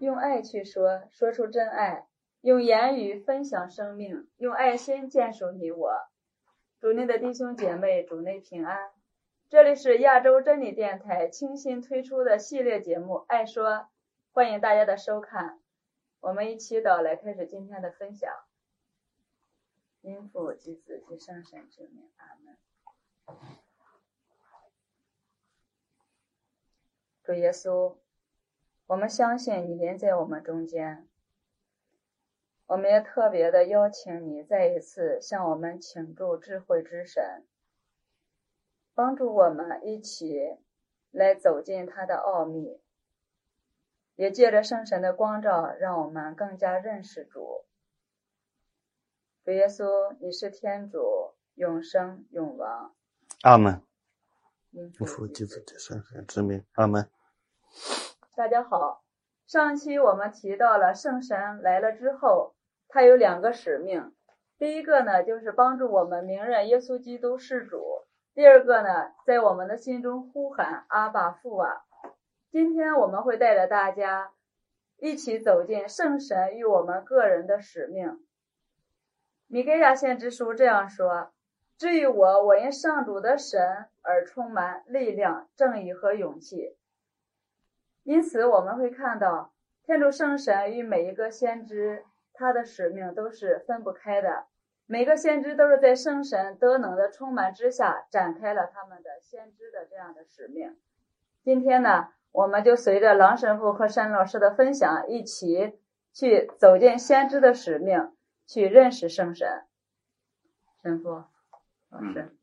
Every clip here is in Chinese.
用爱去说，说出真爱，用言语分享生命，用爱心坚守你我。主内的弟兄姐妹，主内平安。这里是亚洲真理电台倾心推出的系列节目《爱说》，欢迎大家的收看。我们一祈祷来开始今天的分享。因父及子及圣神之名，阿门。主耶稣，我们相信你临在我们中间，我们也特别的邀请你再一次向我们倾注智慧之神，帮助我们一起来走进他的奥秘，也借着圣神的光照，让我们更加认识主。主耶稣，你是天主，永生永王。 阿门。 因父及子及圣神之名，阿门。 大家好，上期我们提到了圣神来了之后，他有两个使命。第一个呢，就是帮助我们明认耶稣基督是主；第二个呢，在我们的心中呼喊阿爸父啊。今天我们会带着大家一起走进圣神与我们个人的使命。米该亚先知书这样说：至于我因上主的神而充满力量、正义和勇气。因此我们会看到天主圣神与每一个先知，他的使命都是分不开的。每个先知都是在圣神德能的充满之下展开了他们的先知的这样的使命。今天呢，我们就随着郎神父和山老师的分享，一起去走进先知的使命，去认识圣神。神父老师。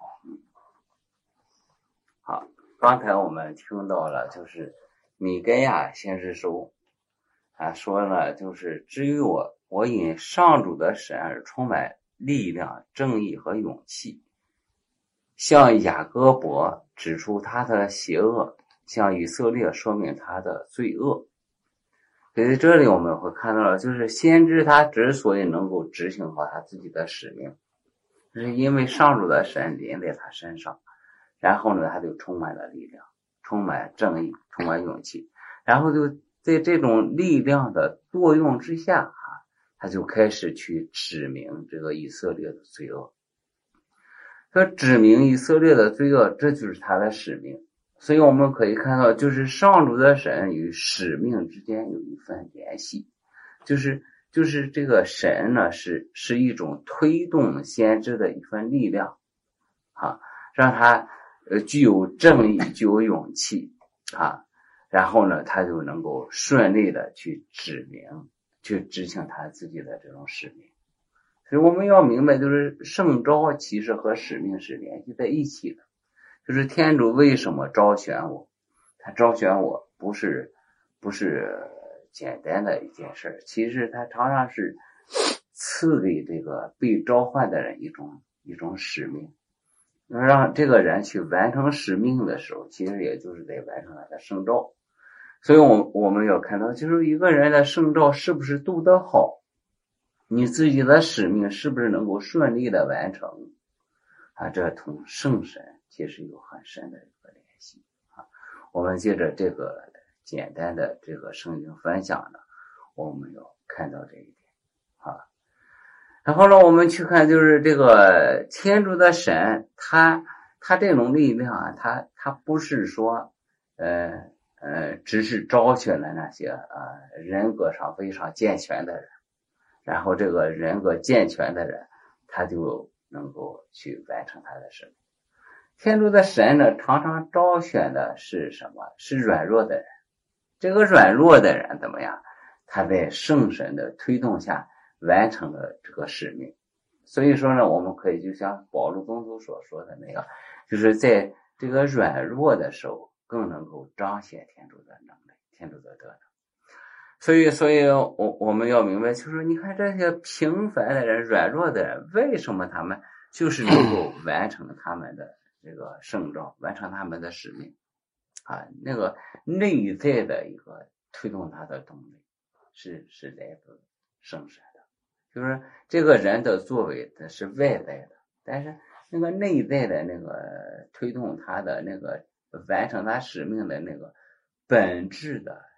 好，刚才我们听到了就是米该亚先知书说了，就是至于我因上主的神而充满力量、正义和勇气，向雅各伯指出他的邪恶，向以色列说明他的罪恶。所以这里我们会看到了，就是先知他之所以能够执行好他自己的使命，是因为上主的神临在他身上，然后呢他就充满了力量，充满正义，充满勇气，然后就在这种力量的作用之下他就开始去指明这个以色列的罪恶。他指明以色列的罪恶，这就是他的使命。所以我们可以看到，就是上主的神与使命之间有一份联系，就是这个神呢是一种推动先知的一份力量让他具有正义，具有勇气然后呢他就能够顺利的去指明，去执行他自己的这种使命。所以我们要明白，就是圣召其实和使命是联系在一起的。就是天主为什么召选我，他召选我不是简单的一件事，其实他常常是赐给这个被召唤的人一种使命，让这个人去完成使命的时候，其实也就是在完成他的圣召。所以我们要看到，就是一个人的圣召是不是读得好，你自己的使命是不是能够顺利的完成这同圣神其实有很深的一个联系我们借着这个简单的这个圣经分享呢，我们要看到这一点然后呢，我们去看就是这个天主的神，他这种力量他不是说只是招选了那些人格上非常健全的人，然后这个人格健全的人他就能够去完成他的使命。天主的神呢，常常招选的是什么？是软弱的人。这个软弱的人怎么样？他在圣神的推动下完成了这个使命。所以说呢，我们可以就像保禄宗徒所说的那个，就是在这个软弱的时候更能够彰显天主的能力，天主的德能。所以我们要明白，就是你看这些平凡的人、软弱的人，为什么他们就是能够完成他们的这个圣召，完成他们的使命那个内在的一个推动他的动力是来自圣神的。就是这个人的作为它是外在的，但是那个内在的那个推动他的那个完成他使命的那个本质的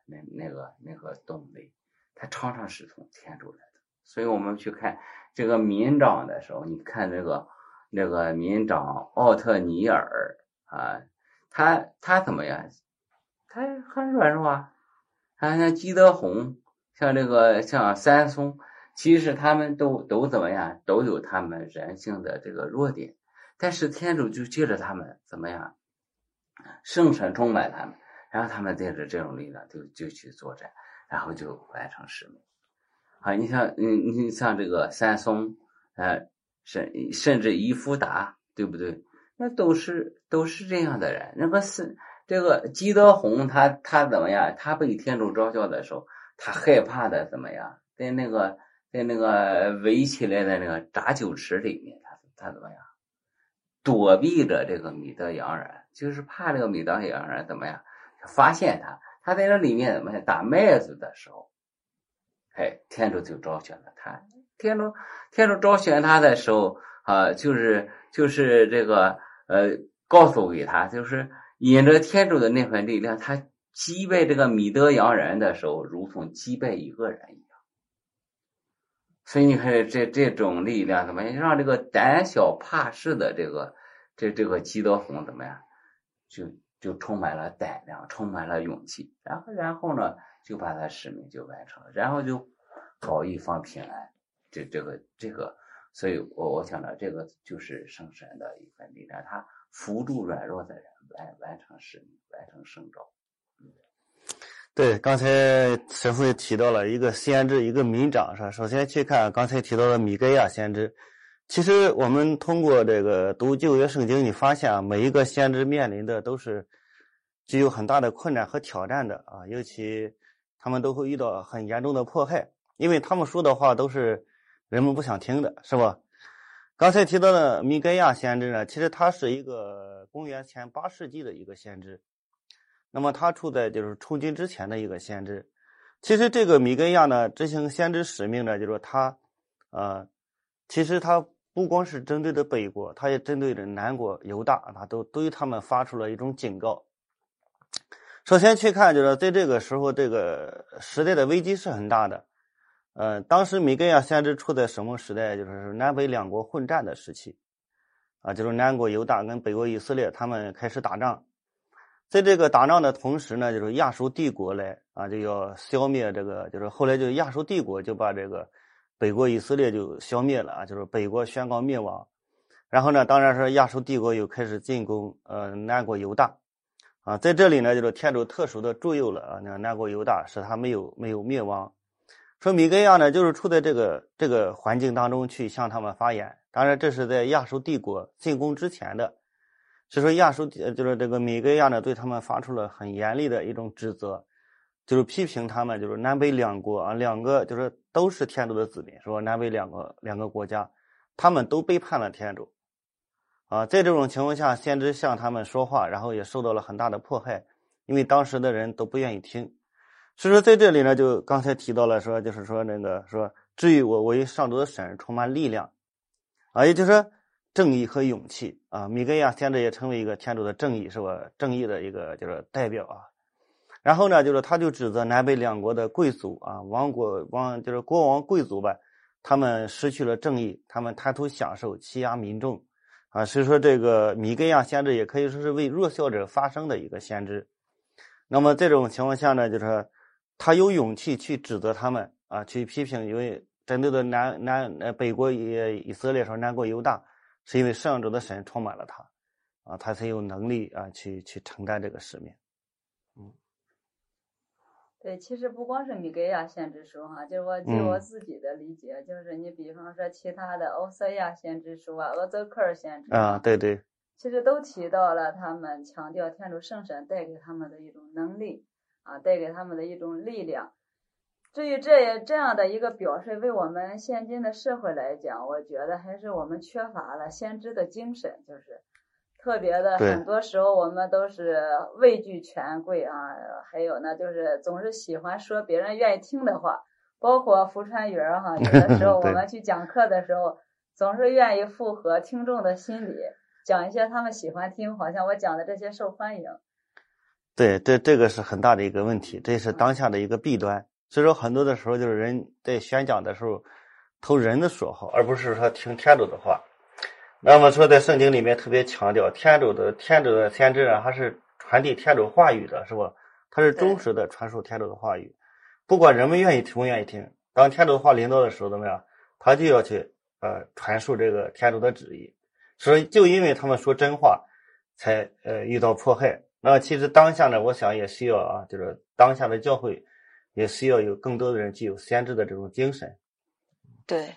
那个动力，它常常是从天主来的。所以我们去看这个民长的时候，你看那个民长奥特尼尔啊，他怎么样？他很软弱啊，像基德宏，像三松，其实他们都怎么样？都有他们人性的这个弱点，但是天主就借着他们怎么样？圣神充满他们，然后他们带着这种力量就去作战，然后就完成使命。啊，你像这个三松，甚至伊夫达，对不对？那都是这样的人。那个这个基德宏，他怎么样？他被天主召叫的时候，他害怕的怎么样？在那个围起来的那个炸酒池里面，他怎么样？躲避着这个米德杨然，就是怕这个米德杨然怎么样？发现他在那里面怎么样打麦子的时候，天主就招选了他。天主招选他的时候啊，就是这个告诉给他，就是引着天主的那份力量，他击败这个米德杨人的时候，如同击败一个人一样。所以你看这种力量怎么样，让这个胆小怕事的这个基德宏怎么样，就充满了胆量，充满了勇气，然后呢，就把他使命就完成了，然后就保一方平安。这个，所以我想呢，这个就是圣神的一份力量，他扶助软弱的人完成使命，完成圣召。 对，刚才神父也提到了一个先知，一个民长，是吧？首先去看刚才提到的米盖亚先知。其实我们通过这个读旧约圣经，你发现啊，每一个先知面临的都是具有很大的困难和挑战的啊，尤其他们都会遇到很严重的迫害，因为他们说的话都是人们不想听的，是吧？刚才提到的米盖亚先知呢，其实他是一个公元前8世纪的一个先知。那么他处在就是出军之前的一个先知。其实这个米盖亚呢，执行先知使命呢，就是说他其实他不光是针对的北国，他也针对着南国犹大，他都对他们发出了一种警告。首先去看，就是在这个时候，这个时代的危机是很大的。当时米盖亚先知处在什么时代？就是南北两国混战的时期啊，就是南国犹大跟北国以色列他们开始打仗。在这个打仗的同时呢，就是亚述帝国来啊，就要消灭这个，就是后来就亚述帝国就把这个北国以色列就消灭了啊，就是北国宣告灭亡。然后呢，当然是亚述帝国又开始进攻南国犹大啊，在这里呢，就是天主特殊的助佑了啊，那南国犹大使他没有灭亡。说米盖亚呢，就是处在这个环境当中去向他们发言。当然，这是在亚述帝国进攻之前的。是说亚述就是这个米盖亚呢，对他们发出了很严厉的一种指责，就是批评他们就是南北两国啊，两个就是都是天主的子民，说南北两个国家，他们都背叛了天主啊。在这种情况下，先知向他们说话，然后也受到了很大的迫害，因为当时的人都不愿意听。所以说在这里呢，就刚才提到了说，就是说那个说，至于我为上主的神充满力量啊，也就是说正义和勇气啊，米盖亚先知也成为一个天主的正义，是吧？正义的一个就是代表啊。然后呢，就是他就指责南北两国的贵族啊，就是国王贵族吧，他们失去了正义，他们贪图享受，欺压民众啊。所以说这个米盖亚先知也可以说是为弱小者发声的一个先知。那么这种情况下呢，就是他有勇气去指责他们啊，去批评，因为针对的北国以色列说南国犹大。是因为上主的神充满了他啊，他才有能力啊去承担这个使命。 对，其实不光是米盖亚先知书哈，就是据我自己的理解，就是你比方说其他的欧瑟亚先知书啊、厄泽克尔先知啊，对对， 其实都提到了他们强调天主圣神带给他们的一种能力啊，带给他们的一种力量。至于这样的一个表示，为我们现今的社会来讲，我觉得还是我们缺乏了先知的精神，就是特别的很多时候我们都是畏惧权贵啊，还有呢就是总是喜欢说别人愿意听的话，包括福川语儿哈，有的时候我们去讲课的时候总是愿意附和听众的心理，讲一些他们喜欢听，好像我讲的这些受欢迎。 对，这个是很大的一个问题，这是当下的一个弊端。所以说，很多的时候就是人在宣讲的时候投人的所好，而不是说听天主的话。那么说，在圣经里面特别强调，天主的先知啊，他是传递天主话语的，是吧？他是忠实的传授天主的话语，不管人们愿意听不愿意听。当天主的话临到的时候，怎么样？他就要去传授这个天主的旨意。所以，就因为他们说真话，才遇到迫害。那其实当下呢，我想也需要啊，就是当下的教会也需要有更多的人具有先知的这种精神。 对，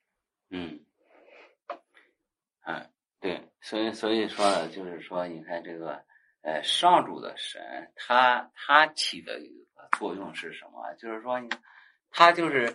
对，所以说呢，就是说，你看这个上主的神，他起的一个作用是什么？就是说，他就是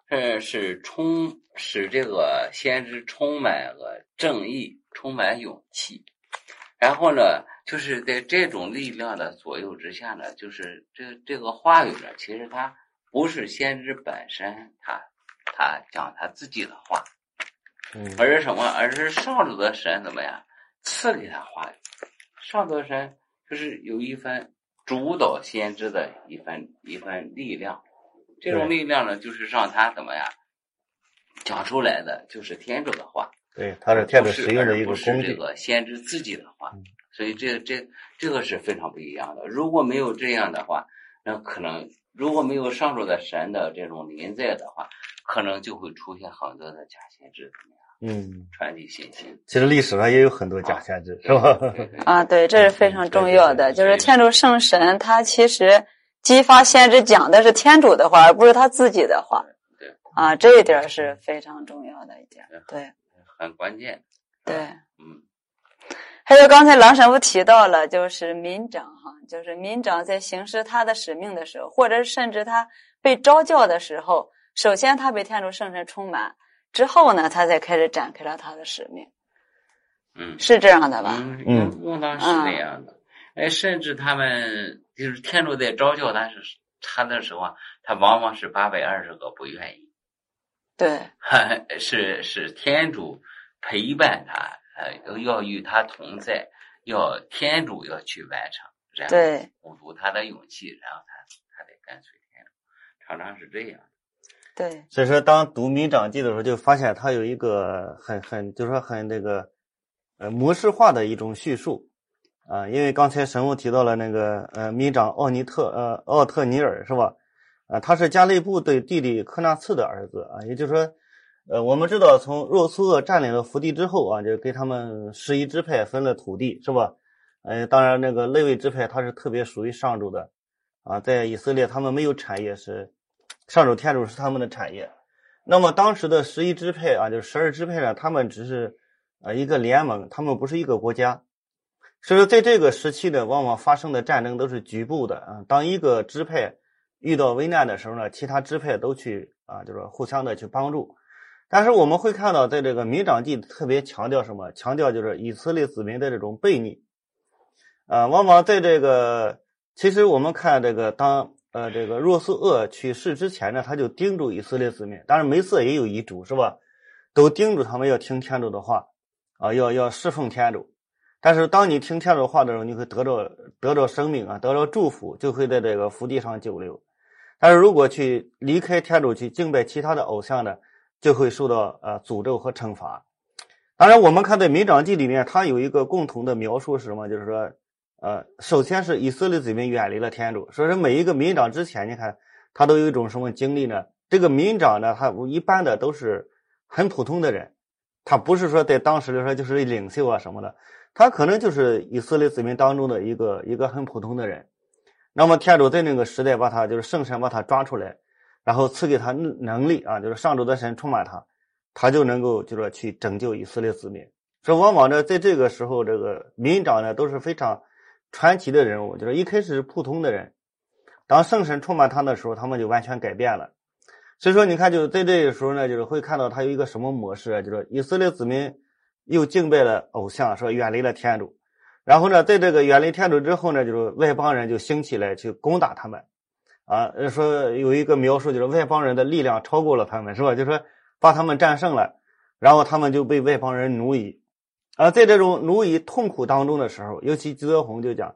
使这个先知充满了正义，充满勇气。然后呢，就是在这种力量的左右之下呢，就是这个话语呢，其实它不是先知本身他讲他自己的话，而是什么？而是上主的神怎么样赐给他话语？上主的神就是有一份主导先知的一份力量，这种力量呢，就是让他怎么样讲出来的就是天主的话。 对，他是天主使用的一个工具， 不是这个先知自己的话。所以这个是非常不一样的。如果没有这样的话，那可能如果没有上主的神的这种临在的话，可能就会出现很多的假先知怎么样传递信息。 其实历史上也有很多假先知，是吧？ 对，这是非常重要的。就是天主圣神，他其实激发先知讲的是天主的话，而不是他自己的话。 对这一点是非常重要的一点。对， 很关键。 对，还有刚才郎神父提到了，就是民长就是民长在行使他的使命的时候，或者甚至他被召教的时候，首先他被天主圣神充满，之后呢，他才开始展开了他的使命。是这样的吧？ 应当是那样的。甚至他们就是天主在召教他的时候啊，他往往是820个不愿意。 对， 是天主陪伴他。要与他同在，天主要去完成，然后鼓足他的勇气，然后他得跟随天主，常常是这样。 对， 所以说当读民长记的时候，就发现他有一个就是说很这个模式化的一种叙述因为刚才神父提到了那个民长奥特尼尔是吧？他是加利布对弟弟科纳茨的儿子也就是说。我们知道从若苏厄占领了福地之后就给他们11支派分了土地，是吧？当然那个利未支派它是特别属于上主的在以色列他们没有产业，是上主天主是他们的产业。那么当时的11支派就是12支派呢，他们只是一个联盟，他们不是一个国家。所以说在这个时期呢，往往发生的战争都是局部的当一个支派遇到危难的时候呢，其他支派都去就是互相的去帮助。但是我们会看到在这个民长记特别强调什么？强调就是以色列子民的这种悖逆往往在这个其实我们看这个当这个若苏厄去世之前呢，他就叮嘱以色列子民，当然梅瑟也有遗嘱是吧？都叮嘱他们要听天主的话要侍奉天主。但是当你听天主的话的时候，你会得到生命得到祝福，就会在这个福地上久留。但是如果去离开天主去敬拜其他的偶像呢，就会受到诅咒和惩罚。当然我们看在民长记里面，它有一个共同的描述是什么？就是说首先是以色列子民远离了天主，所以说每一个民长之前你看他都有一种什么经历呢？这个民长呢，他一般的都是很普通的人，他不是说在当时来说就是领袖什么的，他可能就是以色列子民当中的一个很普通的人。那么天主在那个时代把他就是圣神把他抓出来，然后赐给他能力就是上主的神充满他就能够就是说去拯救以色列子民。所以往往呢在这个时候，这个民长呢都是非常传奇的人物，就是一开始是普通的人，当圣神充满他的时候，他们就完全改变了。所以说你看就在这个时候呢，就是会看到他有一个什么模式就是以色列子民又敬拜了偶像，说远离了天主，然后呢在这个远离天主之后呢，就是外邦人就兴起来去攻打他们说有一个描述就是外邦人的力量超过了他们，是吧？就是说把他们战胜了，然后他们就被外邦人奴役在这种奴役痛苦当中的时候，尤其基督红就讲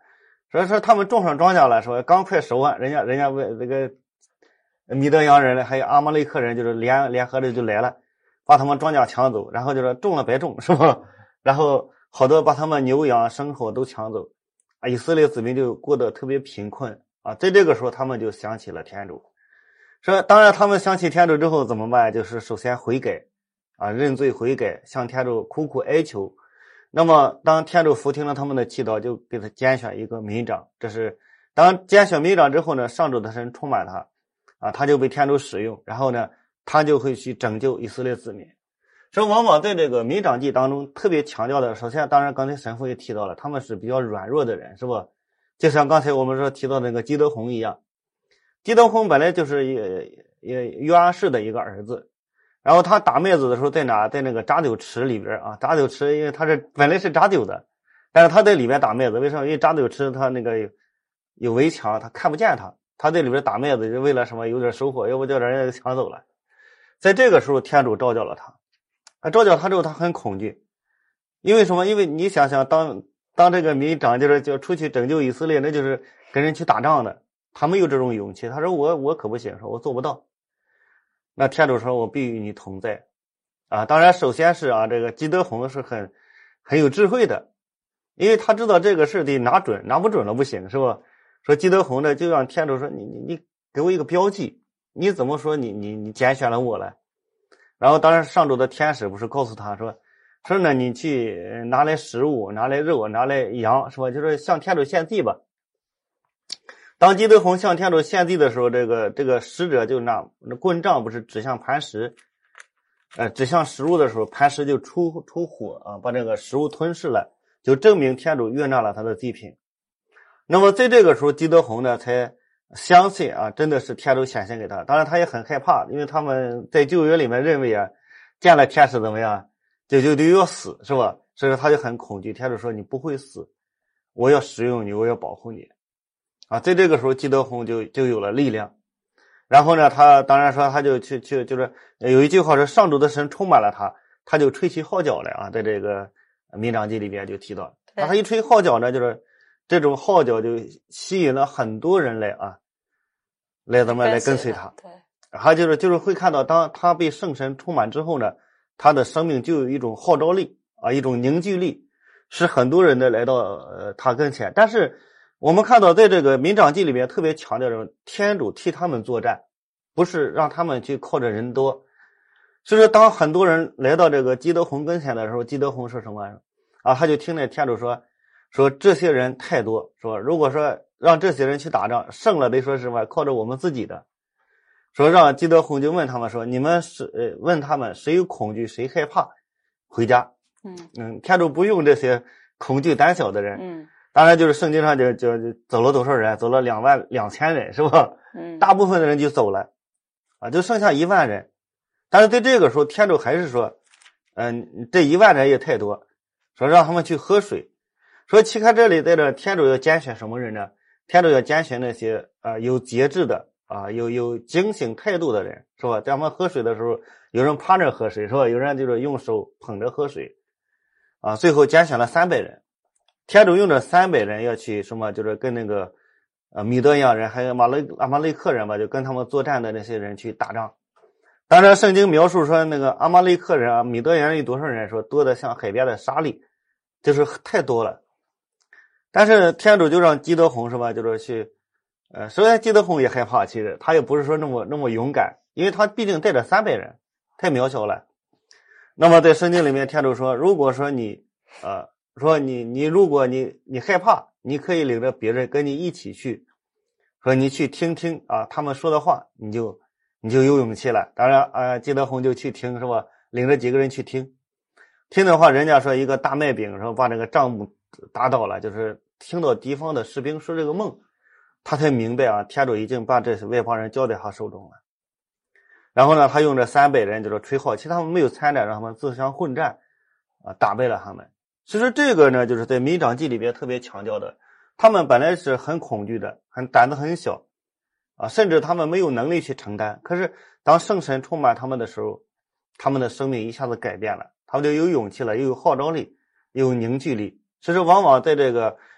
说他们种上庄稼了，说刚快收完，人家为这个米德扬人还有阿玛雷克人就是联合的就来了，把他们庄稼抢走，然后就说种了白种，是吧？然后好多把他们牛羊牲口都抢走，以色列子民就过得特别贫困啊。在这个时候，他们就想起了天主。说当然他们想起天主之后怎么办？就是首先悔改啊，认罪悔改，向天主苦苦哀求。那么当天主俯听了他们的祈祷，就给他拣选一个民长。这是当拣选民长之后呢，上主的神充满他啊，他就被天主使用，然后呢他就会去拯救以色列子民。所以往往在这个民长记当中特别强调的，首先当然刚才神父也提到了，他们是比较软弱的人，是吧？就像刚才我们说提到那个基德宏一样，基德宏本来就是约阿士的一个儿子，然后他打麦子的时候在哪？在那个榨酒池里边啊，榨酒池因为他是本来是榨酒的，但是他在里边打麦子，为什么？因为榨酒池他那个有围墙，他看不见他在里边打麦子就为了什么？有点收获，要不叫人家抢走了。在这个时候天主召叫了他，召叫他之后他很恐惧，因为什么？因为你想想当这个民长就是就出去拯救以色列，那就是跟人去打仗的，他没有这种勇气。他说我可不行，说我做不到。那天主说我必与你同在啊。当然首先是这个基德宏是很有智慧的，因为他知道这个事得拿准，拿不准了不行，是吧？说基德宏呢就让天主说你给我一个标记，你怎么说你拣选了我了？然后当然上主的天使不是告诉他说呢你去拿来食物，拿来肉，拿来羊，是吧？就是向天主献祭吧。当基德宏向天主献祭的时候，这个使者就拿棍杖不是指向磐石，指向食物的时候，磐石就出火啊，把这个食物吞噬了，就证明天主悦纳了他的祭品。那么在这个时候，基德宏呢才相信真的是天主显现给他。当然他也很害怕，因为他们在旧约里面认为见了天使怎么样，就要死，是吧？所以说他就很恐惧。天主说你不会死，我要使用你，我要保护你。在这个时候基德宏就有了力量。然后呢他当然说他就去就是有一句话说上主的神充满了他就吹起号角来在这个民长记里边就提到，他一吹号角呢，就是这种号角就吸引了很多人来怎么来跟随他。 对， 他就是会看到当他被圣神充满之后呢，他的生命就有一种号召力一种凝聚力，使很多人的来到他跟前。但是我们看到在这个民长记里面特别强调着天主替他们作战，不是让他们去靠着人多。所以说当很多人来到这个基德宏跟前的时候，基德宏说什么他就听见天主说这些人太多，说如果说让这些人去打仗胜了得说什么靠着我们自己的。说让基德宏就问他们说你们问他们谁有恐惧谁害怕回家。天主不用这些恐惧胆小的人。当然就是圣经上就走了多少人？走了22000人，是吧？大部分的人就走了就剩下1万人。但是在这个时候天主还是说这1万人也太多，说让他们去喝水。说期看这里在这天主要拣选什么人呢？天主要拣选那些有节制的有警醒态度的人，是吧？在他们喝水的时候，有人趴着喝水，是吧？有人就是用手捧着喝水最后拣选了300人。天主用这300人要去什么？就是跟那个米德扬人还有阿玛雷克人吧，就跟他们作战的那些人去打仗。当然圣经描述说那个阿玛雷克人米德扬人有多少人？说多的像海边的沙粒，就是太多了。但是天主就让基德宏是吧？就是去首先基德宏也害怕，其实他也不是说那么勇敢，因为他毕竟带着300人，太渺小了。那么在圣经里面天主说，如果说你说你如果你害怕，你可以领着别人跟你一起去，说你去听他们说的话，你就有勇气了。当然基德宏就去听，是吧？领着几个人去听的话，人家说一个大麦饼说把那个帐幕打倒了，就是听到敌方的士兵说这个梦，他才明白天主已经把这些外邦人交在他手中了。然后呢他用这300人就是吹号，其实他们没有参战，让他们自相混战打败了他们。其实这个呢就是在民长记里边特别强调的，他们本来是很恐惧的，胆子很小甚至他们没有能力去承担。可是当圣神充满他们的时候，他们的生命一下子改变了，他们就有勇气了，又有号召力，又有凝聚力。其实往往在这个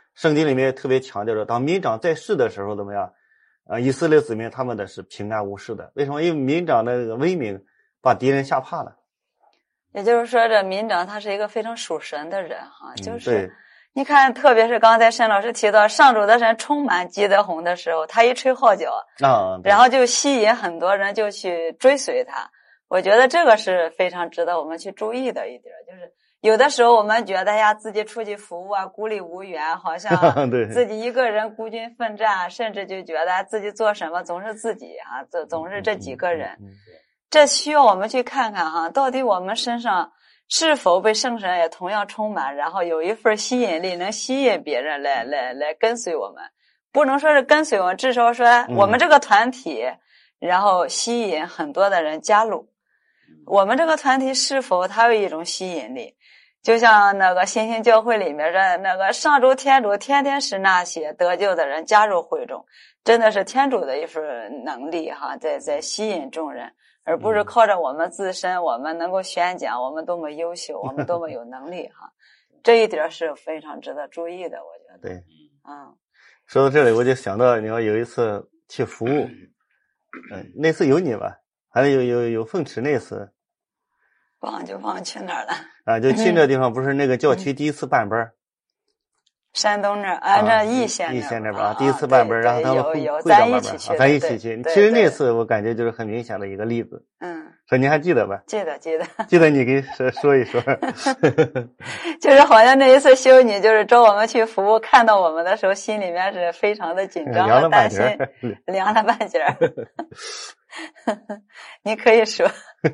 圣经里面特别强调着，当民长在世的时候怎么样？以色列子民他们的是平安无事的。为什么？因为民长的威名把敌人吓怕了。 也就是说，这民长他是一个非常属神的人哈， 对。 你看，特别是刚才沈老师提到上主的神充满基德宏的时候，他一吹号角然后就吸引很多人就去追随他。我觉得这个是非常值得我们去注意的一点，就是有的时候我们觉得呀，自己出去服务啊，孤立无援，好像自己一个人孤军奋战，甚至就觉得自己做什么总是自己啊，总是这几个人。这需要我们去看看哈，到底我们身上是否被圣神也同样充满，然后有一份吸引力，能吸引别人来跟随我们。不能说是跟随我们，至少说我们这个团体，然后吸引很多的人加入。我们这个团体是否它有一种吸引力？就像那个新兴教会里面的那个上主天主天天使那些得救的人加入会中，真的是天主的一份能力哈，在吸引众人。而不是靠着我们自身，我们能够宣讲，我们多么优秀，我们多么有能力哈，这一点是非常值得注意的，我觉得。 对，说到这里，我就想到你要有一次去服务，那次有你吧？还有凤池那次， 忘去哪儿了就去那地方，不是那个教区第一次办班。 山东那儿这易县那边第一次办班，然后他们会长办班，咱一起去。其实那次我感觉就是很明显的一个例子。说你还记得吧？ 记得你给说一说。 就是好像那一次修女就是找我们去服务，看到我们的时候心里面是非常的紧张和担心，凉了半截儿。你可以说。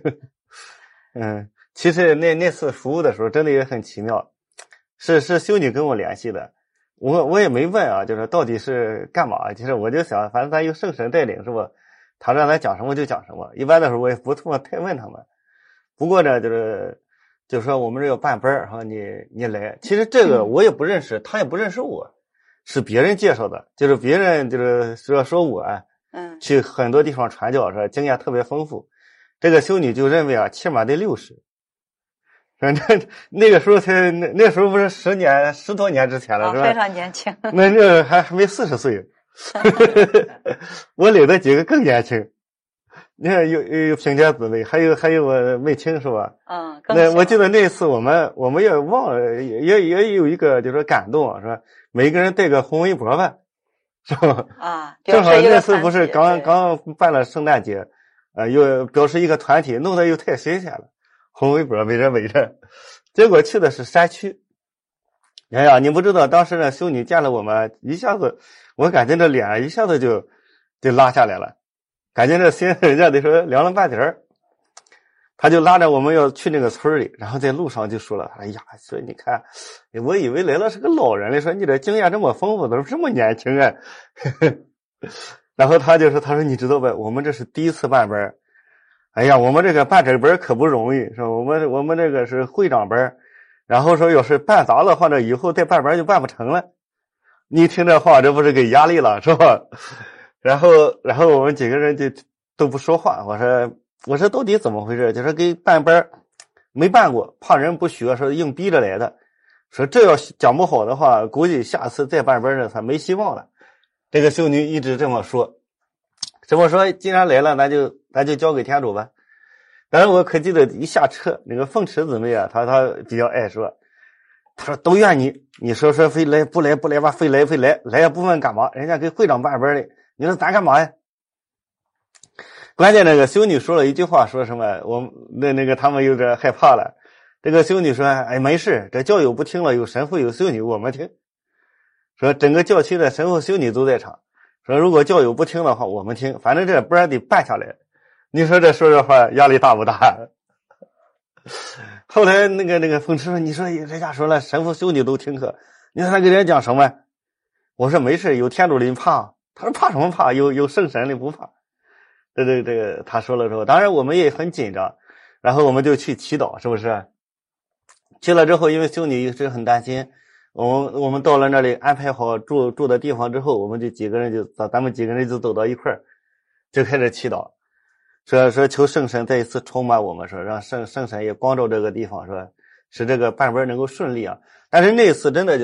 其实那次服务的时候真的也很奇妙。是修女跟我联系的，我也没问啊，就是到底是干嘛？其实我就想，反正咱有圣神带领是吧？他让咱讲什么就讲什么。一般的时候我也不这么太问他们。不过呢，就是说我们这要办班儿哈，你来。其实这个我也不认识，他也不认识我，是别人介绍的，就是别人就是说我去很多地方传教是吧？经验特别丰富。这个修女就认为啊，起码得60。反正那个时候才那时候不是10多年之前了，是吧？ 非常年轻。 那还没40岁。我领的几个更年轻。你看有平家姊妹，还有我妹亲是吧？那我记得那次我们也忘了，也有一个就是感动是吧？每个人带个红围脖吧，是吧？正好那次不是刚办了圣诞节，又表示一个团体，弄得又太新鲜了。红围脖围着，结果去的是山区。哎呀，你不知道，当时呢，修女见了我们，一下子，我感觉这脸一下子就拉下来了，感觉这心人家得说凉了半截儿。他就拉着我们要去那个村里，然后在路上就说了：“哎呀，说你看，我以为来了是个老人了，说你这经验这么丰富，怎么这么年轻啊？”然后他说你知道吧，我们这是第一次办班。哎呀，我们这个办这班可不容易，是吧？我们这个是会长班，然后说要是办砸了或者以后再办班就办不成了。你听这话，这不是给压力了，是吧？然后我们几个人就都不说话。我说到底怎么回事？就是给办班没办过，怕人不学，说硬逼着来的。说这要讲不好的话，估计下次再办班呢，他没希望了。这个修女一直这么说。既然来了，咱就交给天主吧。但是我可记得一下车，那个凤池姊妹啊，她比较爱说，她说都怨你说非来不来吧，非来来也不问干嘛，人家给会长办班的，你说咱干嘛呀？关键那个修女说了一句话，说什么我那个他们有点害怕了。这个修女说：“哎，没事，这教友不听了，有神父有修女，我们听。说整个教区的神父修女都在场。”说如果教友不听的话，我们听，反正这不然得办下来。你说这说话压力大不大？后来那个凤池说：“你说人家说了神父修女都听课，你说他给人家讲什么？”我说：“没事，有天主的你怕。”他说：“怕什么怕？有圣神的不怕。”这个他说了之后，当然我们也很紧张，然后我们就去祈祷，是不是？去了之后，因为修女一直很担心。我们到了那里安排好住的地方之后，我们就咱们几个人就走到一块儿，就开始祈祷，说求圣神再一次充满我们，说让圣神也光照这个地方，说使这个办班能够顺利啊。但是那次真的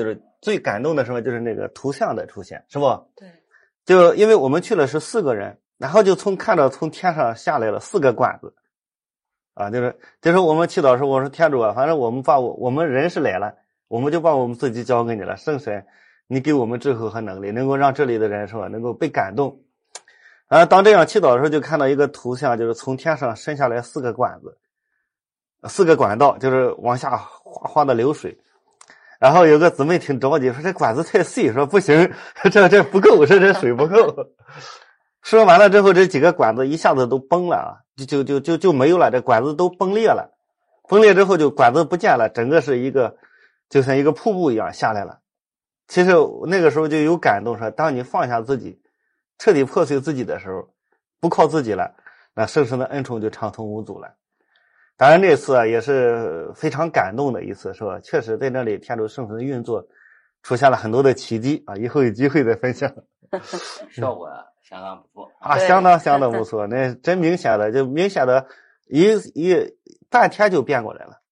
最感动的时候就是那个图像的出现，是不？ 对， 就因为我们去了是4个人，然后就看到从天上下来了4个管子，啊，就是我们祈祷的时候，我说天主啊，反正我们人是来了，我们就把我们自己交给你了，圣神，你给我们智慧和能力，能够让这里的人是吧，能够被感动。当这样祈祷的时候，就看到一个图像，就是从天上伸下来4个管子，4个管道，就是往下哗的流水。然后有个姊妹挺着急，说这管子太细，说不行，这不够，说这水不够。说完了之后，这几个管子一下子都崩了啊，就没有了，这管子都崩裂了。崩裂之后就管子不见了，整个是就像一个瀑布一样下来了。其实那个时候就有感动，说当你放下自己，彻底破碎自己的时候，不靠自己了，那圣神的恩宠就畅通无阻了。当然这次也是非常感动的一次，是吧？确实在那里天主圣神的运作出现了很多的奇迹啊，以后有机会再分享。 效果相当不错啊，相当不错，那真明显的，就明显的半天就变过来了。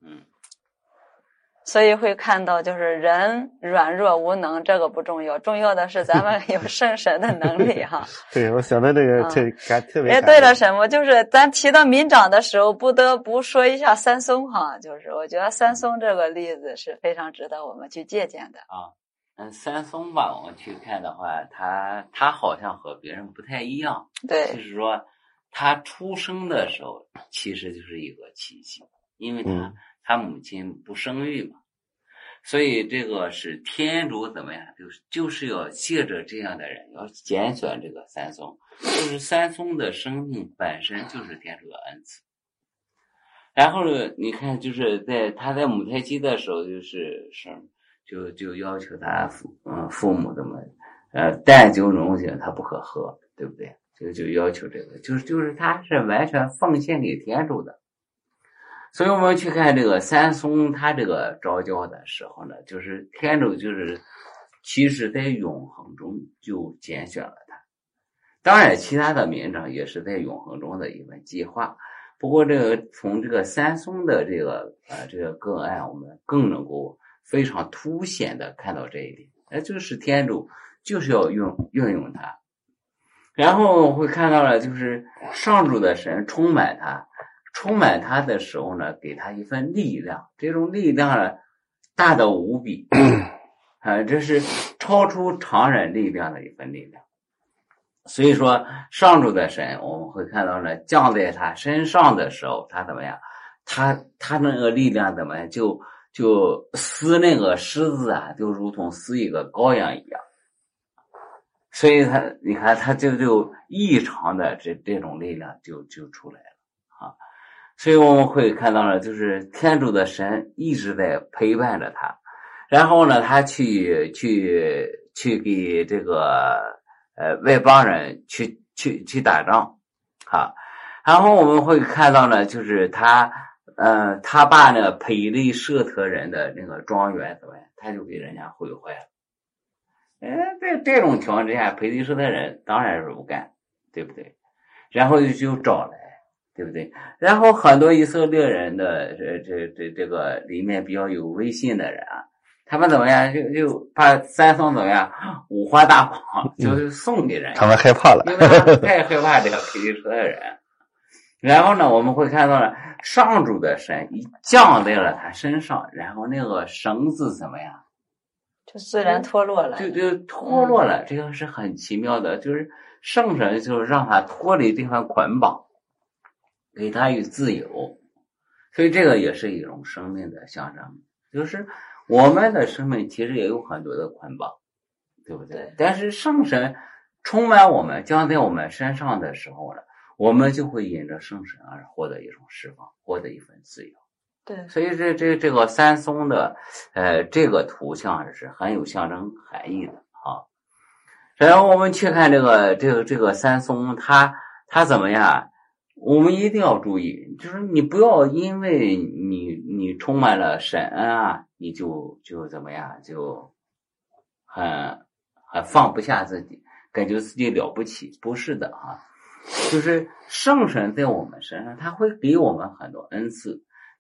所以会看到就是人软弱无能，这个不重要，重要的是咱们有圣神的能力哈。 对，我想到这个特别。 对了，什么？就是咱提到民长的时候，不得不说一下三松哈，就是我觉得三松这个例子是非常值得我们去借鉴的啊。三松吧，我们去看的话，他好像和别人不太一样。 对， 就是说他出生的时候其实就是一个奇迹，因为他母亲不生育嘛，所以这个是天主怎么样，就是要借着这样的人，要拣选这个三松，就是三松的生命本身就是天主的恩赐。然后呢，你看就是他在母胎期的时候，就要求他父母怎么淡酒浓酒他不可喝，对不对？就要求这个，就是他是完全奉献给天主的。所以我们去看这个三松，他这个召教的时候呢，就是天主其实在永恒中就拣选了他。当然其他的民长也是在永恒中的一份计划，不过从这个三松的这个个案，我们更能够非常凸显的看到这一点，那就是天主就是要运用他。然后会看到了，就是上主的神充满他的时候呢，给他一份力量，这种力量呢大到无比这是超出常人力量的一份力量。所以说上主的神我们会看到呢，降在他身上的时候，他怎么样，他那个力量怎么样，就撕那个狮子啊，就如同撕一个羔羊一样。所以你看他就异常的这种力量就出来了啊。所以我们会看到了，就是天主的神一直在陪伴着他，然后呢他去给这个外邦人去打仗啊。然后我们会看到呢，就是他把那个培利舍特人的那个庄园怎么样，他就给人家毁坏了。在这种情况之下，培利舍特人当然是不干，对不对？然后就找来，对不对？然后很多以色列人的这个里面比较有威信的人啊，他们怎么样就把三松怎么样五花大绑，就是送给人， 他们害怕了， 因为他们太害怕这个培利舍特人。然后呢，我们会看到了上主的神一降在了他身上，然后那个绳子怎么样？ 就自然脱落了， 就脱落了。这个是很奇妙的，就是圣神就是让他脱离这份捆绑，给他以自由。所以这个也是一种生命的象征，就是我们的生命其实也有很多的捆绑，对不对？但是圣神充满我们，降在我们身上的时候呢，我们就会引着圣神而获得一种释放，获得一份自由。 对， 所以这个三松的这个图像是很有象征含义的啊。然后我们去看这个三松，它怎么样？我们一定要注意，就是你不要因为你充满了神啊，你就怎么样，就很放不下自己，感觉自己了不起，不是的啊。就是圣神在我们身上，他会给我们很多恩赐。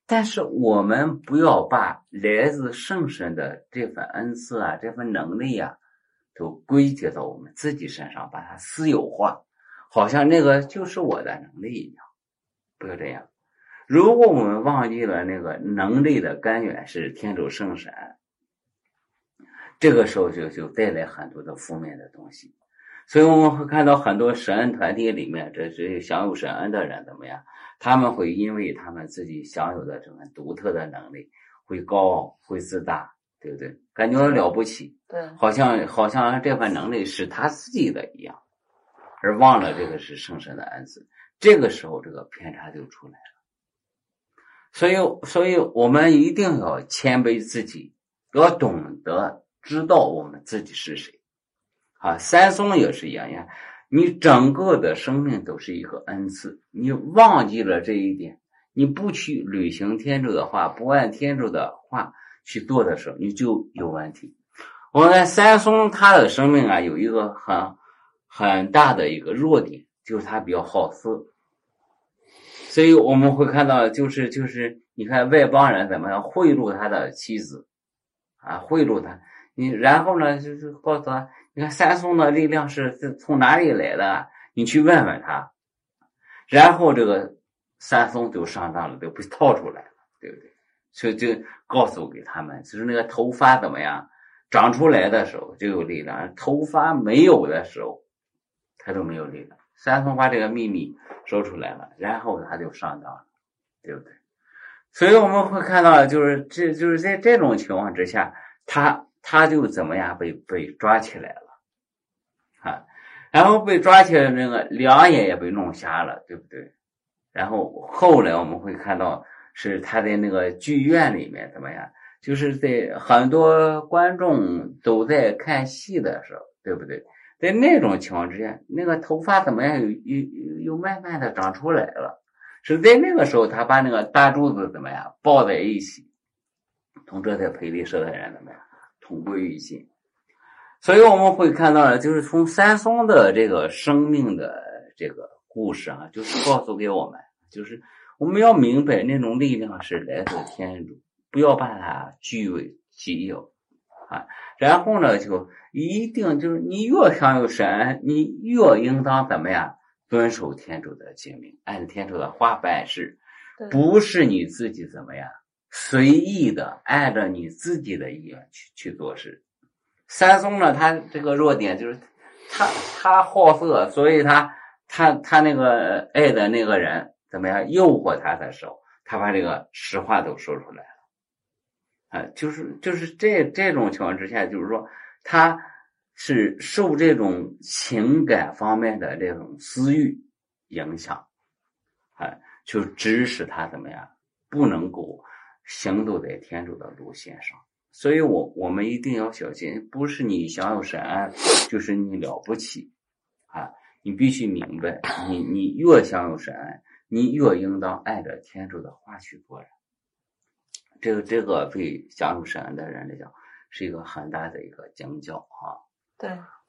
但是我们不要把来自圣神的这份恩赐啊，这份能力啊，都归结到我们自己身上，把它私有化，好像那个就是我的能力一样。不要这样。如果我们忘记了那个能力的根源是天主圣神，这个时候就带来很多的负面的东西。所以我们会看到很多神恩团体里面，这享有神恩的人怎么样？他们会因为他们自己享有的这份独特的能力，会高傲，会自大，对不对？感觉了不起， 对， 好像这份能力是他自己的一样，而忘了这个是圣神的恩赐。这个时候，这个偏差就出来了。所以我们一定要谦卑自己，要懂得知道我们自己是谁。啊，三松也是一样呀，你整个的生命都是一个恩赐，你忘记了这一点，你不去履行天主的话，不按天主的话去做的时候，你就有问题。我们三松他的生命啊，有一个很大的一个弱点，就是他比较好色。所以我们会看到，就是你看外邦人怎么样贿赂他的妻子啊，贿赂他，然后呢就是告诉他，你看三松的力量是从哪里来的，你去问问他。然后这个三松就上当了，就被套出来了，对不对？所以就告诉给他们，就是那个头发怎么样长出来的时候就有力量，头发没有的时候他都没有力量。三松把这个秘密说出来了，然后他就上当了，对不对？所以我们会看到，就是在这种情况之下，他就怎么样被抓起来了啊，然后被抓起来，那个两眼也被弄瞎了，对不对？然后后来我们会看到，是他在那个剧院里面怎么样，就是在很多观众都在看戏的时候，对不对？在那种情况之下，那个头发怎么样有慢慢的长出来了，是在那个时候他把那个大柱子怎么样抱在一起，同这些培力社的人怎么样同归于尽。所以我们会看到，就是从三松的这个生命的这个故事啊，就是告诉给我们，就是我们要明白那种力量是来自天主，不要把它据为己有啊。然后呢，就一定就是你越享有神，你越应当怎么样遵守天主的诫命，按天主的话办事，不是你自己怎么样随意的按照你自己的意愿去做事。三松呢，他这个弱点就是他好色，所以他那个爱的那个人怎么样诱惑他的时候，他把这个实话都说出来了啊，就是这种情况之下，就是说他是受这种情感方面的这种私欲影响啊，就指使他怎么样不能够行走在天主的路线上。所以我们一定要小心，不是你享有神恩就是你了不起啊！你必须明白，你越享有神恩，你越应当按照天主的话去做人。这个对享有神恩的人来讲是一个很大的一个警教啊。 对，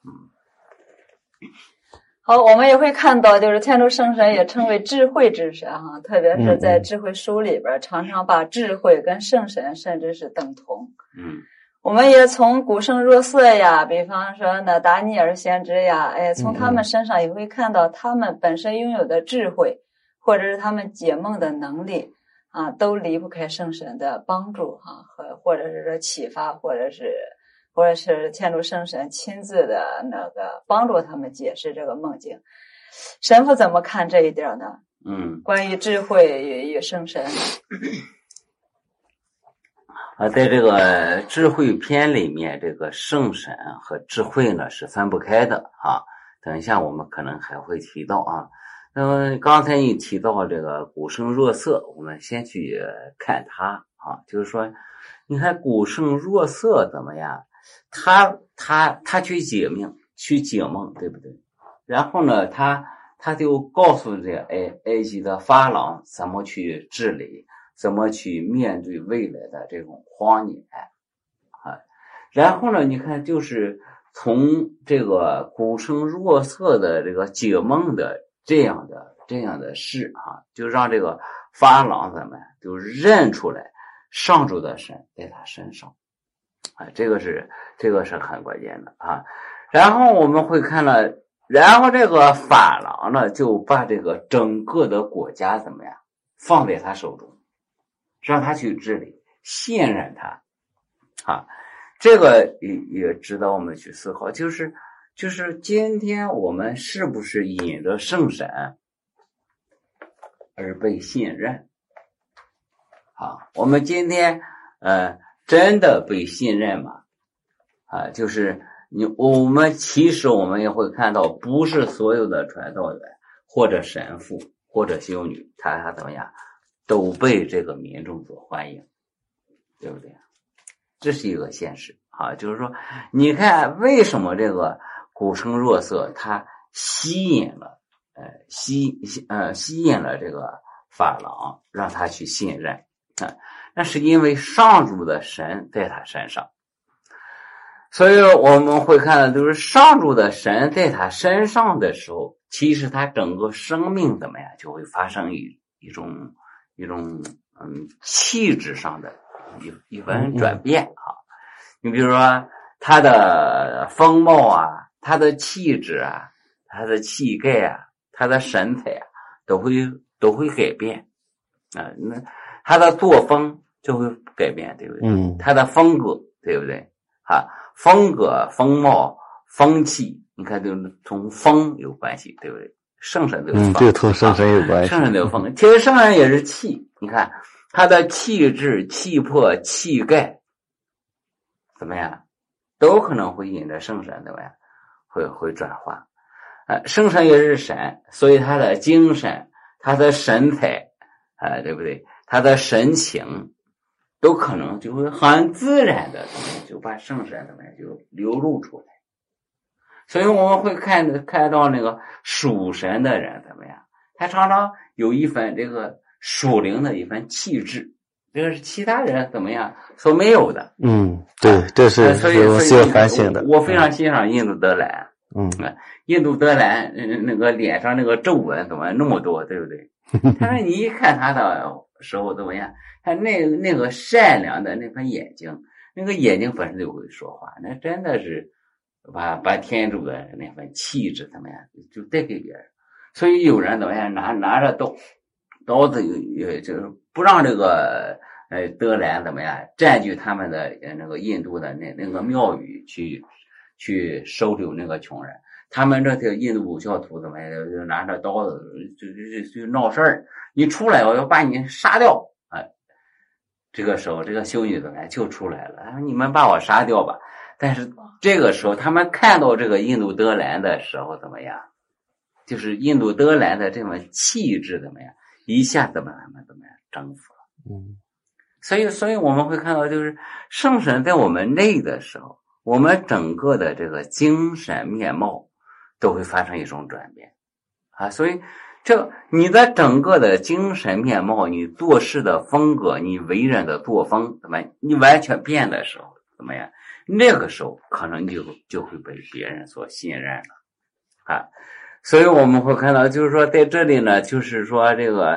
好，我们也会看到，就是天主圣神也称为智慧之神哈，特别是在智慧书里边，常常把智慧跟圣神甚至是等同。我们也从古圣若瑟呀，比方说呢达尼尔先知呀，从他们身上也会看到他们本身拥有的智慧，或者是他们解梦的能力啊，都离不开圣神的帮助哈，或者是说启发，或者是天主圣神亲自的那个帮助他们解释这个梦境。神父怎么看这一点呢？关于智慧与圣神。 在这个智慧篇里面，这个圣神和智慧呢是分不开的啊。等一下我们可能还会提到啊。那么刚才你提到这个古圣若瑟，我们先去看他啊，就是说，你看古圣若瑟怎么样？他去解梦，对不对？然后呢，他就告诉这个埃及的法老怎么去治理，怎么去面对未来的这种荒年啊。然后呢，你看就是从这个古圣若瑟的这个解梦的这样的事啊，就让这个法郎怎么样，就认出来上主的神在他身上啊，这个是很关键的啊。然后我们会看了，然后这个法郎呢，就把这个整个的国家怎么样放在他手中，让他去治理，信任他啊。这个也值得我们去思考，就是今天我们是不是因着圣神而被信任啊？我们今天真的被信任吗？啊，就是我们其实我们也会看到，不是所有的传道员或者神父或者修女，他怎么样都被这个民众所欢迎，对不对？这是一个现实啊，就是说，你看为什么这个古圣若瑟他吸引了这个法郎，让他去信任啊，那是因为上主的神在他身上。所以我们会看到，就是上主的神在他身上的时候，其实他整个生命怎么样，就会发生一种气质上的一番转变啊。你比如说他的风貌啊，他的气质啊，他的气概啊，他的神采啊，都会改变啊。那他的作风就会改变，对不对？他的风格，对不对？啊，风格、风貌、风气，你看，就从风有关系，对不对？圣神都有风， 这同圣神有关系。 圣神都有风，其实圣神也是气。你看他的气质、气魄、气概怎么样，都可能会引着圣神怎么样，会转化。圣神也是神，所以他的精神、他的神采，对不对？他的神情。都可能就会很自然的就把圣神怎么样就流露出来，所以我们会看到那个属神的人怎么样，他常常有一份这个属灵的一份气质，这个是其他人怎么样所没有的。 对，这是所以需要反省的。 我非常欣赏印度德兰。印度德兰那个脸上那个皱纹怎么那么多，对不对？但是你一看他的时候怎么样，他那个善良的那份眼睛，那个眼睛本身就会说话，那真的是把天主的那份气质怎么样就带给别人。所以有人怎么样拿着刀子，也就是不让这个德兰怎么样占据他们的那个印度的那个庙宇去收留那个穷人。他们这些印度教徒怎么样就拿着刀子就闹事儿，你出来我要把你杀掉啊！这个时候这个修女怎么样就出来了，你们把我杀掉吧。但是这个时候他们看到这个印度德兰的时候怎么样，就是印度德兰的这种气质怎么样，一下子把他们怎么样征服了。所以我们会看到，就是圣神在我们内的时候，我们整个的这个精神面貌都会发生一种转变啊。所以你的整个的精神面貌，你做事的风格，你为人的作风怎么样，你完全变的时候怎么样，那个时候可能就会被别人所信任了啊。所以我们会看到，就是说在这里呢，就是说这个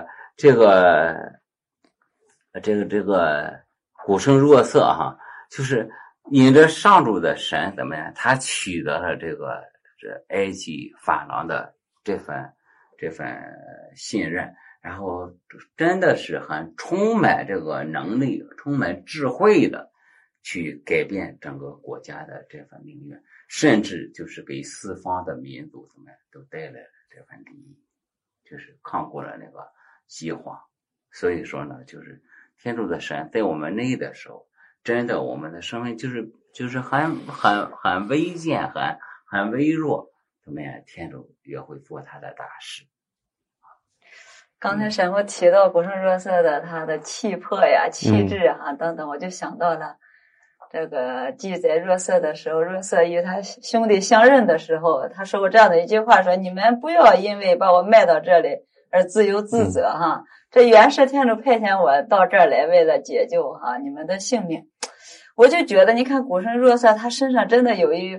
古圣若瑟哈，就是引着上主的神怎么样，他取得了这埃及法郎的这份信任，然后真的是很充满这个能力，充满智慧的去改变整个国家的这份命运，甚至就是给四方的民族怎么样都带来了这份利益，就是抗过了那个饥荒。所以说呢，就是天主的神在我们内的时候，真的我们的生命就是很微贱，很微弱，怎么样？天主也会做他的大事。 刚才神父提到古圣若瑟的他的气魄呀、气质啊等等，我就想到了这个记载若瑟的时候，若瑟与他兄弟相认的时候，他说过这样的一句话，说你们不要因为把我卖到这里而自由自责哈，这原是天主派遣我到这儿来，为了解救你们的性命。我就觉得你看古圣若瑟他身上真的有一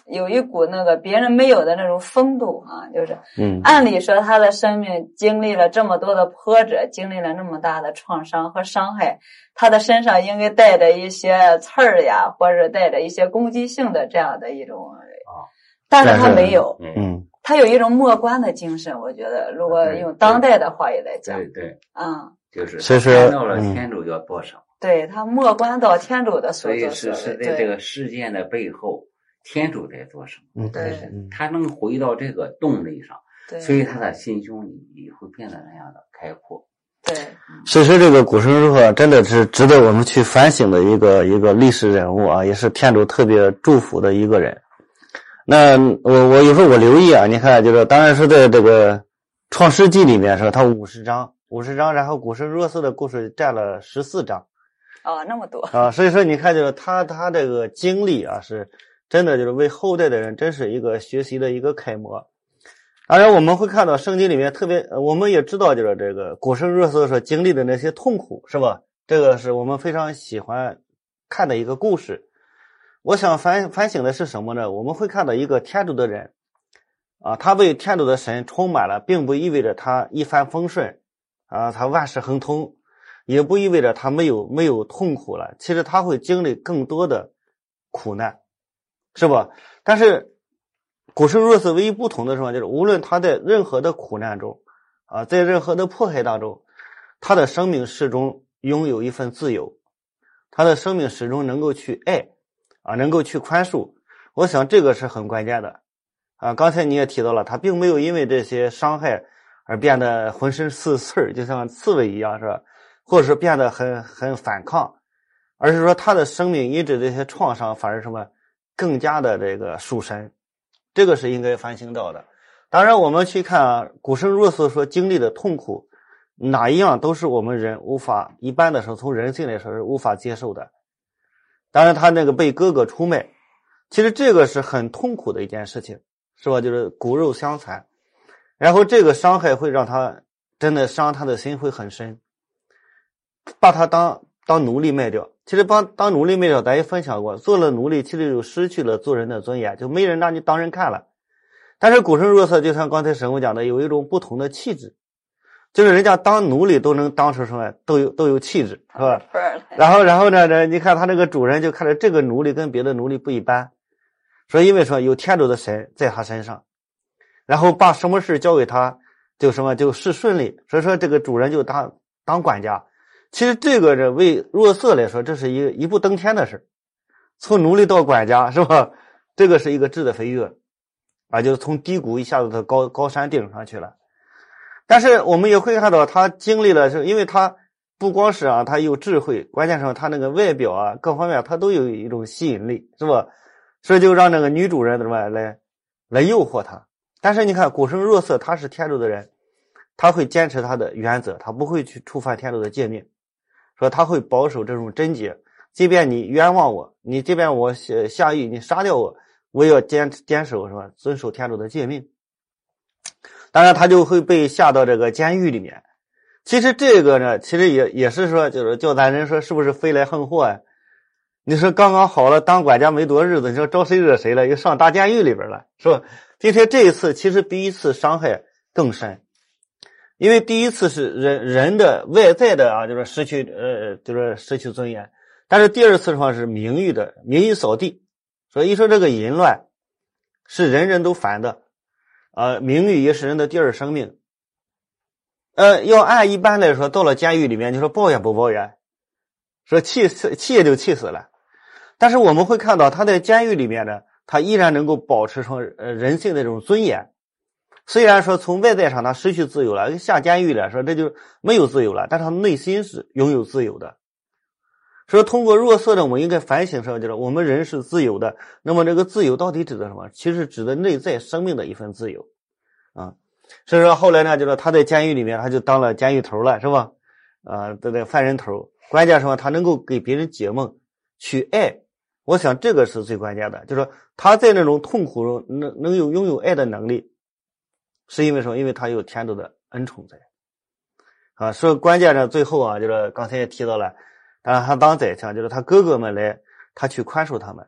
有一股那个别人没有的那种风度啊，就是按理说他的生命经历了这么多的波折，经历了那么大的创伤和伤害，他的身上应该带着一些刺儿呀，或者带着一些攻击性的这样的一种，但是他没有，他有一种默观的精神。我觉得如果用当代的话也来讲， 对， 就是看到了天主要做什么， 对，他默观到天主的所作所为， 是在这个事件的背后，天主在做什么？ 对， 他能回到这个动力上，所以他的心胸里会变得那样的开阔。 对， 所以说这个古圣若瑟真的是值得我们去反省的一个历史人物啊，也是天主特别祝福的一个人。那我有时候我留意啊，你看就是当然是在这个创世纪里面说他50章，然后古圣若瑟的故事占了14章。 那么多啊，所以说你看就是他这个经历啊，是真的就是为后代的人真是一个学习的一个楷模。当然我们会看到圣经里面特别我们也知道就是这个古圣若瑟所经历的那些痛苦，是吧？这个是我们非常喜欢看的一个故事。我想反省的是什么呢？我们会看到一个天主的人啊，他被天主的神充满了，并不意味着他一帆风顺啊，他万事亨通，也不意味着他没有痛苦了。其实他会经历更多的苦难，是吧？但是古圣若瑟唯一不同的地方就是，无论他在任何的苦难中啊，在任何的迫害当中，他的生命始终拥有一份自由，他的生命始终能够去爱啊，能够去宽恕。我想这个是很关键的啊。刚才你也提到了，他并没有因为这些伤害而变得浑身是刺儿，就像刺猬一样，是吧？或者是变得很反抗，而是说他的生命因着这些创伤反而什么更加的这个属神，这个是应该反省到的。当然我们去看啊，古圣若瑟所经历的痛苦，哪一样都是我们人无法，一般的时候从人性来说是无法接受的。当然他那个被哥哥出卖，其实这个是很痛苦的一件事情，是吧？就是骨肉相残，然后这个伤害会让他真的伤他的心会很深，把他当奴隶卖掉。其实当奴隶卖掉，咱也分享过，做了奴隶其实就失去了做人的尊严，就没人拿你当人看了。但是古圣若瑟就像刚才沈公讲的，有一种不同的气质，就是人家当奴隶都能当出什么，都有气质，是吧？然后呢，你看他这个主人就看着这个奴隶跟别的奴隶不一般，说因为说有天主的神在他身上，然后把什么事交给他就是顺利，所以说这个主人就当管家。其实这个人为若瑟来说，这是一步登天的事，从奴隶到管家，是吧？这个是一个质的飞跃啊，就是从低谷一下子到高山顶上去了。但是我们也会看到他经历了，是因为他不光是啊，他有智慧，关键是他那个外表啊，各方面他都有一种吸引力，是吧？所以就让那个女主人怎么来诱惑他。但是你看古圣若瑟他是天主的人，他会坚持他的原则，他不会去触犯天主的诫命，说他会保守这种贞洁，即便你冤枉我，你即便我下狱你杀掉我也要坚守，是吧？遵守天主的诫命。当然他就会被下到这个监狱里面。其实这个呢，其实也是说，就是叫咱人说是不是飞来横祸啊？你说刚刚好了，当管家没多日子，你说招谁惹谁了，又上大监狱里边了，是吧？并且这一次其实比一次伤害更深，因为第一次是人的外在的啊，就是失去尊严，但是第二次的话是名誉扫地。所以说这个淫乱是人人都烦的。名誉也是人的第二生命。要按一般来说，到了监狱里面，你说抱怨不抱怨？说气也就气死了。但是我们会看到他在监狱里面呢，他依然能够保持成人性的这种尊严。虽然说从外在上他失去自由了，下监狱了，说这就没有自由了，但是他内心是拥有自由的。说通过若瑟呢，我们应该反省说，就是我们人是自由的。那么这个自由到底指的什么？其实指的内在生命的一份自由啊。所以说后来呢，就是他在监狱里面，他就当了监狱头了，是吧？这个犯人头。关键是说他能够给别人解梦，去爱。我想这个是最关键的，就是说他在那种痛苦中能拥有爱的能力，是因为什么？因为他有天主的恩宠在啊。所以关键呢，最后啊，就是刚才也提到了，当然他当宰相，就是他哥哥们来，他去宽恕他们。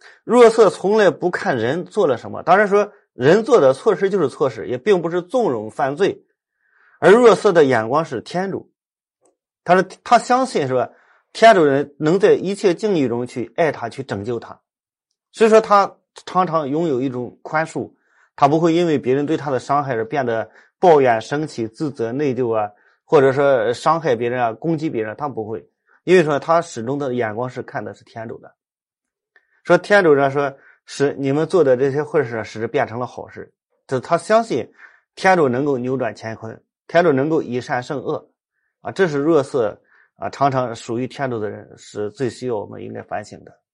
若瑟从来不看人做了什么，当然说人做的错事就是错事，也并不是纵容犯罪，而若瑟的眼光是天主，他相信说天主人能在一切境遇中去爱他，去拯救他，所以说他常常拥有一种宽恕，他不会因为别人对他的伤害而变得抱怨、生气、自责、内疚啊，或者说伤害别人啊、攻击别人，他不会，因为说他始终的眼光是看的是天主的，说天主人说使你们做的这些坏事使之变成了好事，这他相信天主能够扭转乾坤，天主能够以善胜恶啊，这是若瑟啊，常常属于天主的人是最需要我们应该反省的。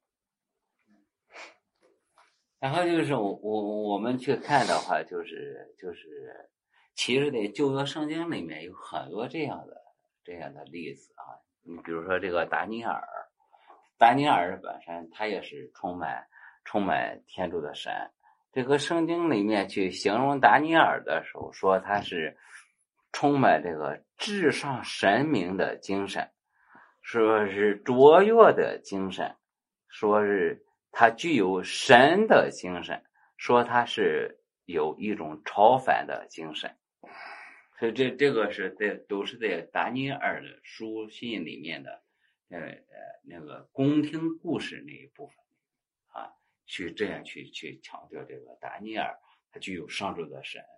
然后就是我们去看的话，就是其实在旧约圣经里面有很多这样的例子啊。你比如说这个达尼尔本身他也是充满天主的神。这个圣经里面去形容达尼尔的时候，说他是充满这个至上神明的精神，说是卓越的精神，说是他具有神的精神，说他是有一种超凡的精神。所以这个都是在达尼尔的书信里面的那个宫廷故事那一部分啊，去这样去强调这个达尼尔他具有上主的神，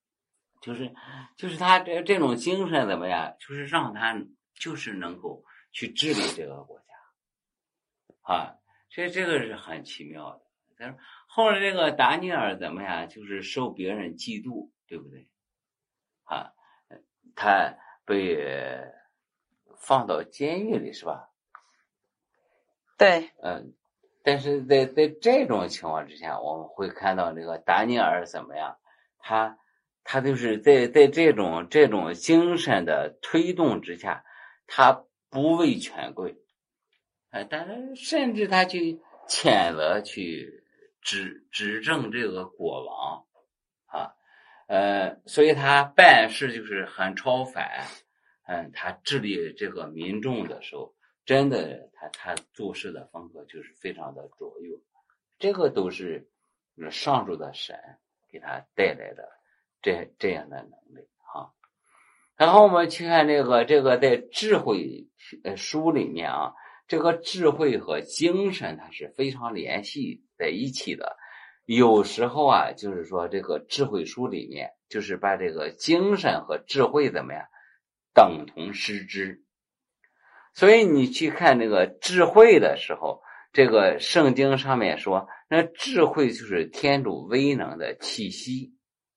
就是他这种精神怎么样，就是让他就是能够去治理这个国家啊，这个是很奇妙的。但是后来这个达尼尔怎么样，就是受别人嫉妒，对不对啊？他被放到监狱里是吧？ 对， 但是在这种情况之下，我们会看到这个达尼尔怎么样，他就是在这种精神的推动之下，他不畏权贵，但是甚至他去谴责去指正这个国王啊，所以他办事就是很超凡，他治理这个民众的时候，真的他做事的风格就是非常的卓越，这个都是上主的神给他带来的这样的能力啊。然后我们去看这个在智慧书里面啊，这个智慧和精神它是非常联系在一起的。有时候啊，就是说这个智慧书里面就是把这个精神和智慧怎么样等同视之，所以你去看这个智慧的时候，这个圣经上面说那智慧就是天主威能的气息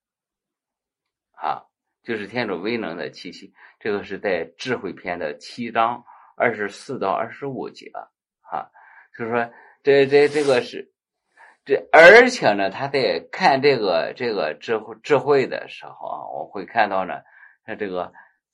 啊，就是天主威能的气息，这个是在智慧篇的7章24到25节啊，就是说这个是这，而且呢他在看这个智慧的时候啊，我会看到呢他这个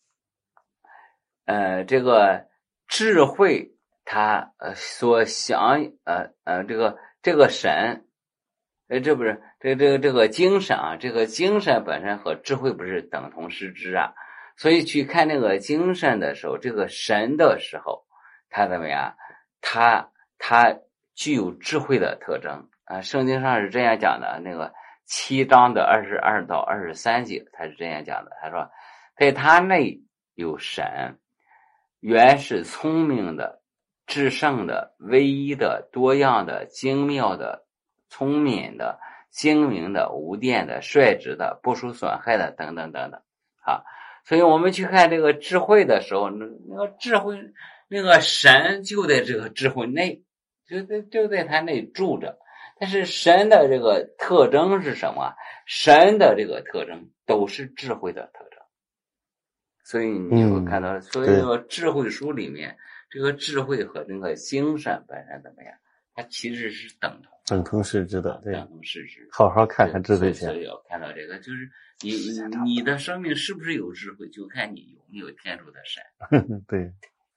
智慧他所想这个神这不是这个精神啊，这个精神本身和智慧不是等同视之啊，所以去看那个精神的时候，这个神的时候，他怎么样？他具有智慧的特征啊。圣经上是这样讲的，那个7章的22到23节，他是这样讲的。他说，在他内有神，原是聪明的、至圣的、唯一的、多样的、精妙的、聪明的、精明的、无玷的、率直的、不受损害的等等等等啊。所以我们去看这个智慧的时候，那个智慧那个神就在这个智慧内，就在他内住着。但是神的这个特征是什么？神的这个特征都是智慧的特征。所以你会看到，所以这个智慧书里面，这个智慧和这个精神本身怎么样？它其实是等同视之的，对，等同视之。 好好看看智慧篇。 所以要看到这个，就是你的生命是不是有智慧，就看你有没有天主的神。 对。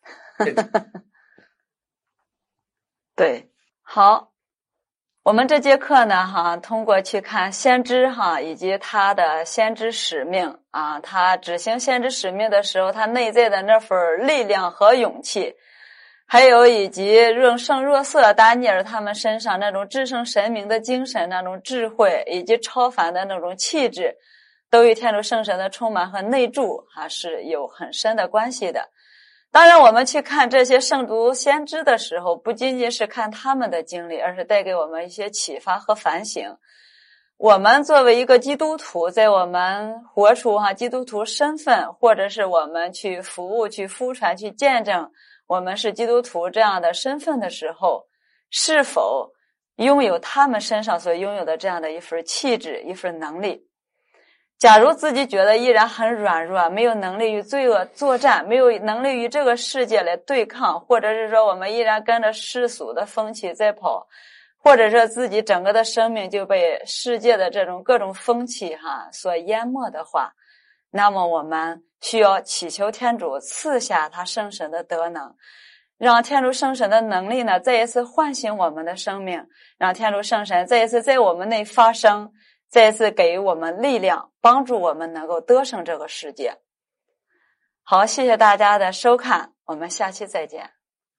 对，好，我们这节课呢，通过去看先知以及他的先知使命啊，他执行先知使命的时候，他内在的那份力量和勇气， 还有以及用圣若瑟、达尼尔他们身上那种至圣神明的精神、那种智慧以及超凡的那种气质，都与天主圣神的充满和内住是有很深的关系的。当然我们去看这些圣徒先知的时候，不仅仅是看他们的经历，而是带给我们一些启发和反省。我们作为一个基督徒，在我们活出基督徒身份，或者是我们去服务、去福传、去见证我们是基督徒这样的身份的时候，是否拥有他们身上所拥有的这样的一份气质、一份能力？假如自己觉得依然很软弱，没有能力与罪恶作战，没有能力与这个世界来对抗，或者是说我们依然跟着世俗的风气在跑，或者说自己整个的生命就被世界的这种各种风气所淹没的话，那么我们需要祈求天主赐下他圣神的德能，让天主圣神的能力呢再一次唤醒我们的生命，让天主圣神再一次在我们内发生，再一次给予我们力量，帮助我们能够得胜这个世界。好，谢谢大家的收看，我们下期再见。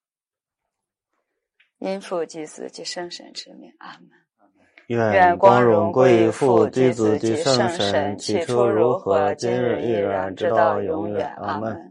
因父及子及圣神之名，阿门。 愿光荣归于父及子及圣神，起初如何，今日亦然，直到永远，阿门。